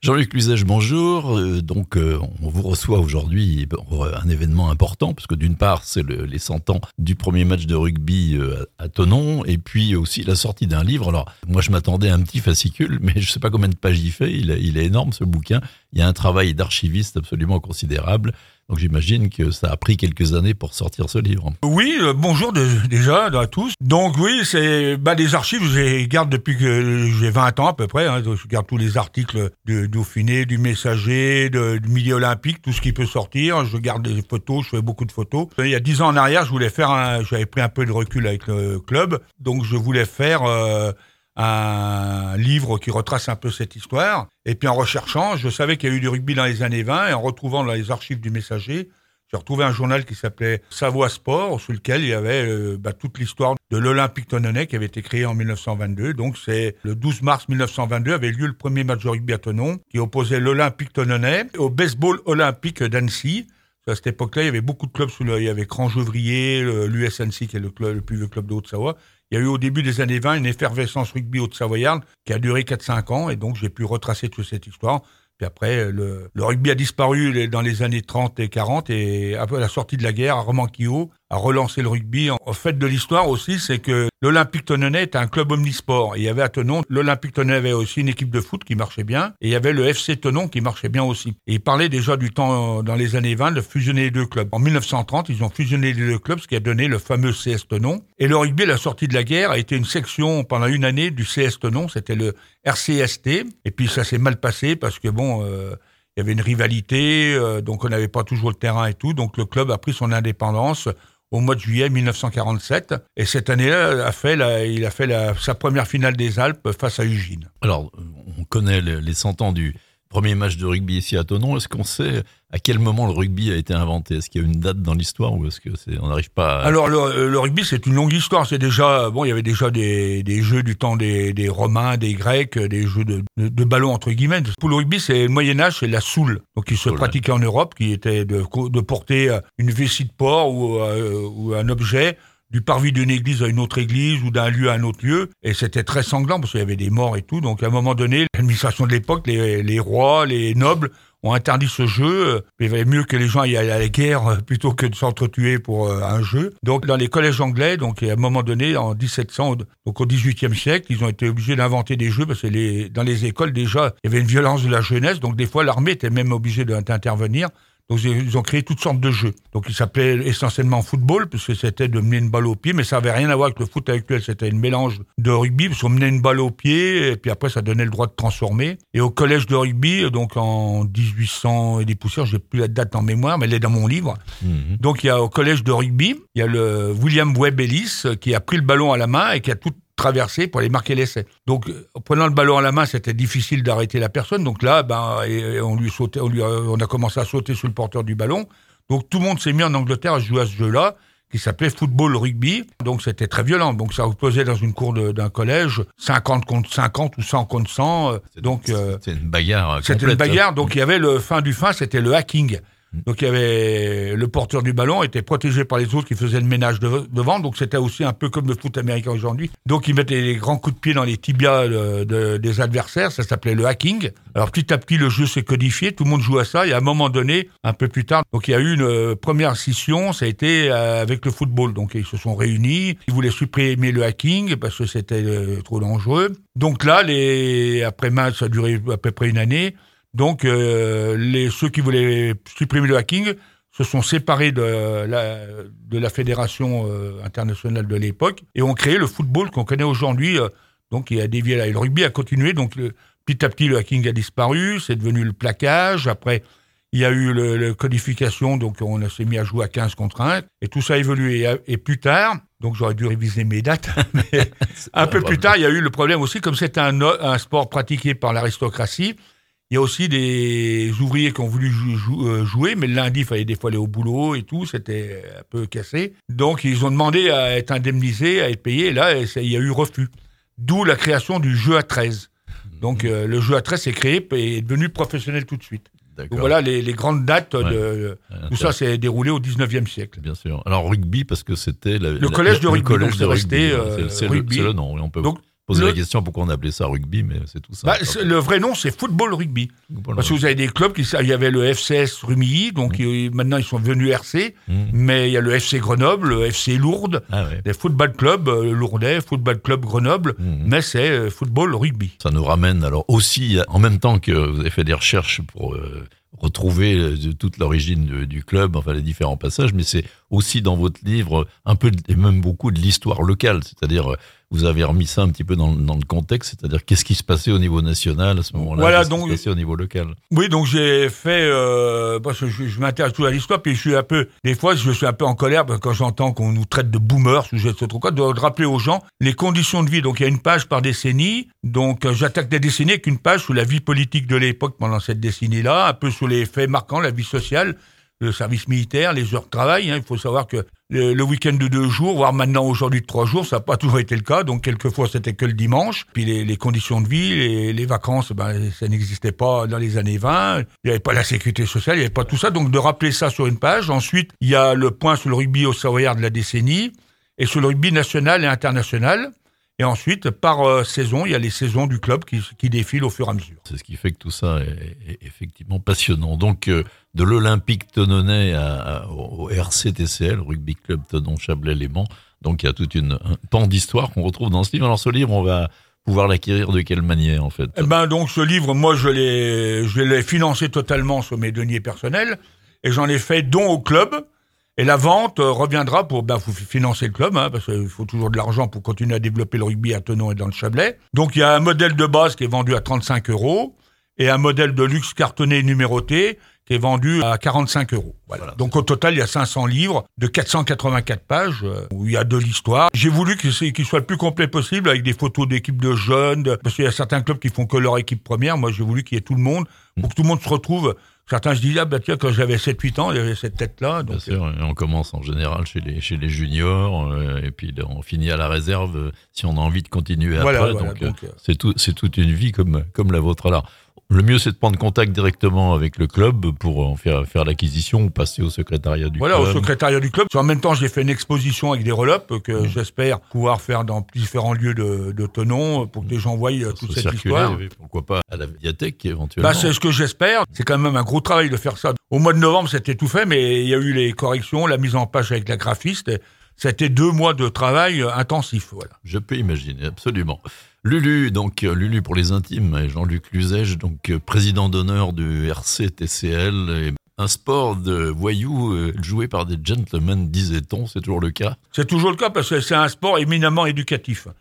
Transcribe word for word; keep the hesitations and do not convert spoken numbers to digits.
Jean-Luc Luzège, bonjour. Euh, donc, euh, on vous reçoit aujourd'hui pour un événement important, parce que d'une part, c'est le, les cent ans du premier match de rugby euh, à Thonon, et puis aussi la sortie d'un livre. Alors, moi, je m'attendais à un petit fascicule, mais je ne sais pas combien de pages il fait. Il, il est énorme, ce bouquin. Il y a un travail d'archiviste absolument considérable. Donc, j'imagine que ça a pris quelques années pour sortir ce livre. Oui, euh, bonjour de, déjà à tous. Donc oui, c'est bah, des archives, je les garde depuis que j'ai vingt ans à peu près. Hein, je garde tous les articles du Dauphiné, du Messager, de, du Midi Olympique, tout ce qui peut sortir. Je garde des photos, je fais beaucoup de photos. Il y a dix ans en arrière, je voulais faire un, j'avais pris un peu de recul avec le club, donc je voulais faire euh, un livre qui retrace un peu cette histoire. Et puis en recherchant, je savais qu'il y a eu du rugby dans les années vingt, et en retrouvant dans les archives du Messager, j'ai retrouvé un journal qui s'appelait Savoie Sport, sur lequel il y avait euh, bah, toute l'histoire de l'Olympique Thononnais qui avait été créé en dix-neuf cent vingt-deux. Donc c'est le douze mars mille neuf cent vingt-deux avait lieu le premier match de rugby à Thonon, qui opposait l'Olympique Thononnais au Baseball Olympique d'Annecy. À cette époque-là, il y avait beaucoup de clubs sous le, il y avait Cran-Gevrier, l'U S Annecy qui est le, club, le plus vieux club de Haute-Savoie. Il y a eu au début des années vingt une effervescence rugby haute-savoyarde qui a duré quatre cinq ans, et donc j'ai pu retracer toute cette histoire. Puis après, le, le rugby a disparu dans les années trente et quarante, et après la sortie de la guerre, Armand Quillot a relancé le rugby. En fait de l'histoire aussi, c'est que l'Olympique Thononnais est un club omnisport. Et il y avait à Thonon, l'Olympique Thononnais avait aussi une équipe de foot qui marchait bien, et il y avait le F C Thonon qui marchait bien aussi. Et il parlait déjà du temps, dans les années vingt, de fusionner les deux clubs. En dix-neuf cent trente, ils ont fusionné les deux clubs, ce qui a donné le fameux C S Thonon. Et le rugby, à la sortie de la guerre, a été une section pendant une année du C S Thonon, c'était le R C S T. Et puis ça s'est mal passé parce que bon... Euh, il y avait une rivalité, euh, donc on n'avait pas toujours le terrain et tout. Donc le club a pris son indépendance au mois de juillet dix-neuf cent quarante-sept. Et cette année-là, a fait la, il a fait la, sa première finale des Alpes face à Ugine. Alors, on connaît les cent ans du premier match de rugby ici à Thonon. Est-ce qu'on sait à quel moment le rugby a été inventé? Est-ce qu'il y a une date dans l'histoire, ou est-ce que c'est, on n'arrive pas à... Alors le, le rugby, c'est une longue histoire. C'est déjà bon, il y avait déjà des, des jeux du temps des, des Romains, des Grecs, des jeux de, de, de ballon entre guillemets. Pour le rugby, c'est le Moyen Âge, c'est la soule, donc qui se Soule. pratiquait en Europe, qui était de, de porter une vessie de porc ou, euh, ou un objet du parvis d'une église à une autre église ou d'un lieu à un autre lieu, et c'était très sanglant parce qu'il y avait des morts et tout. Donc à un moment donné, l'administration de l'époque, les, les rois, les nobles ont interdit ce jeu. Il valait mieux que les gens aillent à la guerre plutôt que de s'entretuer pour un jeu. Donc dans les collèges anglais, donc à un moment donné, en dix-sept cents, donc au dix-huitième siècle, ils ont été obligés d'inventer des jeux parce que les, dans les écoles déjà, il y avait une violence de la jeunesse, donc des fois l'armée était même obligée d'intervenir. Donc ils ont créé toutes sortes de jeux. Donc ils s'appelaient essentiellement football, puisque c'était de mener une balle au pied, mais ça n'avait rien à voir avec le foot actuel. C'était un mélange de rugby, parce qu'on menait une balle au pied, et puis après ça donnait le droit de transformer. Et au collège de rugby, donc en dix-huit cents et des poussières, j'ai plus la date en mémoire, mais elle est dans mon livre. Mmh. Donc il y a au collège de rugby, il y a le William Webb Ellis qui a pris le ballon à la main et qui a tout traversé pour aller marquer l'essai. Donc, en prenant le ballon à la main, c'était difficile d'arrêter la personne. Donc là, ben, et, et on lui sautait, on lui, a, on a commencé à sauter sur le porteur du ballon. Donc tout le monde s'est mis en Angleterre à jouer à ce jeu-là, qui s'appelait football rugby. Donc c'était très violent. Donc ça opposait dans une cour de, d'un collège, cinquante contre cinquante ou cent contre cent. C'était, donc euh, c'était une bagarre. C'était complète. une bagarre. Donc il y avait le fin du fin, c'était le hacking. Donc il y avait le porteur du ballon était protégé par les autres qui faisaient le ménage de, devant, donc c'était aussi un peu comme le foot américain aujourd'hui. Donc ils mettaient les grands coups de pied dans les tibias de, de, des adversaires, ça s'appelait le hacking. Alors petit à petit le jeu s'est codifié, tout le monde joue à ça, et à un moment donné, un peu plus tard, donc il y a eu une première scission, ça a été avec le football. Donc ils se sont réunis, ils voulaient supprimer le hacking parce que c'était euh, trop dangereux. Donc là, les après match, ça a duré à peu près une année. Donc, euh, les, ceux qui voulaient supprimer le hacking se sont séparés de la, de la fédération euh, internationale de l'époque et ont créé le football qu'on connaît aujourd'hui. Euh, donc, il a dévié là. Et le rugby a continué. Donc, le, petit à petit, le hacking a disparu. C'est devenu le plaquage. Après, il y a eu le, le codification. Donc, on s'est mis à jouer à quinze contre un. Et tout ça a évolué. Et, et plus tard, donc j'aurais dû réviser mes dates, mais un peu plus tard, il y a eu le problème aussi. Comme c'était un, un sport pratiqué par l'aristocratie, il y a aussi des ouvriers qui ont voulu jou- jouer, mais le lundi, il fallait des fois aller au boulot et tout, c'était un peu cassé. Donc, ils ont demandé à être indemnisés, à être payés, et là, il y a eu refus. D'où la création du jeu à treize. Donc, euh, le jeu à treize est créé et est devenu professionnel tout de suite. D'accord. Donc voilà les, les grandes dates ouais. de... Ouais, tout ça s'est déroulé au dix-neuvième siècle. Bien sûr. Alors, rugby, parce que c'était... La, le collège la, de rugby, collège donc de c'est resté rugby, euh, c'est, c'est rugby. Le, c'est le nom, oui, on peut... Donc, posé le... la question pourquoi on appelait ça rugby, mais c'est tout ça. Bah, le vrai nom, c'est football rugby. Football Parce que vous avez des clubs, qui, il y avait le F C S Rumilly, donc mmh. il, maintenant ils sont devenus R C, mmh. mais il y a le F C Grenoble, le F C Lourdes, ah ouais. les football club euh, lourdais, football club Grenoble, mmh. mais c'est euh, football rugby. Ça nous ramène alors aussi, en même temps que vous avez fait des recherches pour euh, retrouver euh, toute l'origine de, du club, enfin les différents passages, mais c'est aussi dans votre livre un peu, et même beaucoup de l'histoire locale, c'est-à-dire vous avez remis ça un petit peu dans, dans le contexte, c'est-à-dire qu'est-ce qui se passait au niveau national à ce moment-là, voilà, qu'est-ce donc, qui se passait au niveau local. Oui, donc j'ai fait, euh, parce que je, je m'intéresse tout à l'histoire, puis je suis un peu, des fois je suis un peu en colère quand j'entends qu'on nous traite de boomers, ou je sais trop quoi, de, de rappeler aux gens les conditions de vie. Donc il y a une page par décennie, donc euh, j'attaque des décennies avec une page sur la vie politique de l'époque pendant cette décennie-là, un peu sur les faits marquants, la vie sociale, le service militaire, les heures de travail. Hein. Il faut savoir que le, le week-end de deux jours, voire maintenant aujourd'hui de trois jours, ça n'a pas toujours été le cas. Donc quelquefois c'était que le dimanche. Puis les, les conditions de vie, les, les vacances, ben ça n'existait pas dans les années vingt. Il n'y avait pas la sécurité sociale, il n'y avait pas tout ça. Donc de rappeler ça sur une page. Ensuite, il y a le point sur le rugby au Savoyard de la décennie et sur le rugby national et international. Et ensuite, par euh, saison, il y a les saisons du club qui, qui défilent au fur et à mesure. C'est ce qui fait que tout ça est, est effectivement passionnant. Donc, euh, de l'Olympique Thononnais à, à, au R C T C L, Rugby Club Thonon-Chablais-Léman. Donc, il y a toute une un pan d'histoire qu'on retrouve dans ce livre. Alors, ce livre, on va pouvoir l'acquérir de quelle manière, en fait? Eh ben, donc, ce livre, moi, je l'ai, je l'ai financé totalement sur mes deniers personnels et j'en ai fait don au club. Et la vente euh, reviendra pour ben, faut financer le club, hein, parce qu'il faut toujours de l'argent pour continuer à développer le rugby à Thonon et dans le Chablais. Donc il y a un modèle de base qui est vendu à trente-cinq euros et un modèle de luxe cartonné numéroté qui est vendu à quarante-cinq euros. Voilà. Voilà. Donc au total, il y a cinq cents livres de quatre cent quatre-vingt-quatre pages euh, où il y a de l'histoire. J'ai voulu qu'il, qu'il soit le plus complet possible avec des photos d'équipes de jeunes, de, parce qu'il y a certains clubs qui font que leur équipe première. Moi, j'ai voulu qu'il y ait tout le monde pour que tout le monde se retrouve. Certains se disent, ah bah tiens, quand j'avais sept huit ans, il y avait cette tête-là. Donc... Bien sûr, et on commence en général chez les, chez les juniors, euh, et puis on finit à la réserve euh, si on a envie de continuer voilà, après. Voilà, donc, donc euh, c'est, tout, c'est toute une vie comme, comme la vôtre. Alors, le mieux, c'est de prendre contact directement avec le club pour en faire, faire l'acquisition ou passer au secrétariat du voilà, club. Voilà, au secrétariat du club. En même temps, j'ai fait une exposition avec des relopes que mmh. j'espère pouvoir faire dans différents lieux de, de Thonon pour que les gens voient euh, toute cette histoire. Pourquoi pas à la médiathèque éventuellement. Bah, c'est ce que j'espère. C'est quand même un gros travail de faire ça. Au mois de novembre, c'était tout fait, mais il y a eu les corrections, la mise en page avec la graphiste. C'était deux mois de travail intensif. Voilà. Je peux imaginer, absolument. Lulu, donc Lulu pour les intimes, Jean-Luc Luzège, donc président d'honneur du R C T C L, et un sport de voyous joué par des gentlemen, disait-on, c'est toujours le cas? C'est toujours le cas parce que c'est un sport éminemment éducatif.